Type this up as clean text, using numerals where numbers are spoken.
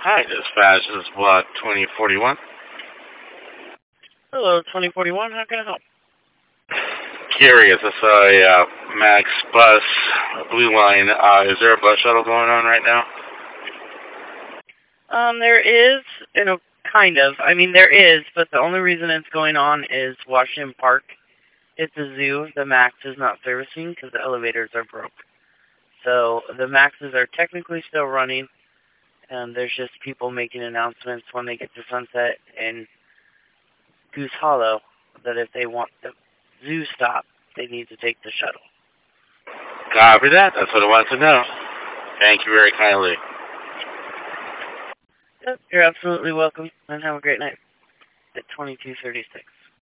Hi, dispatch. This is Block 2041. Hello, 2041. How can I help? Curious, I saw a Max bus, a Blue Line. Is there a bus shuttle going on right now? There is, kind of. I mean, there is, but the only reason it's going on is Washington Park. It's a zoo. The Max is not servicing because the elevators are broke. So the Maxes are technically still running, and there's just people making announcements when they get to Sunset and Goose Hollow that if they want the zoo stop, they need to take the shuttle. Copy that. That's what I wanted to know. Thank you very kindly. Yep, you're absolutely welcome, and have a great night at 2236.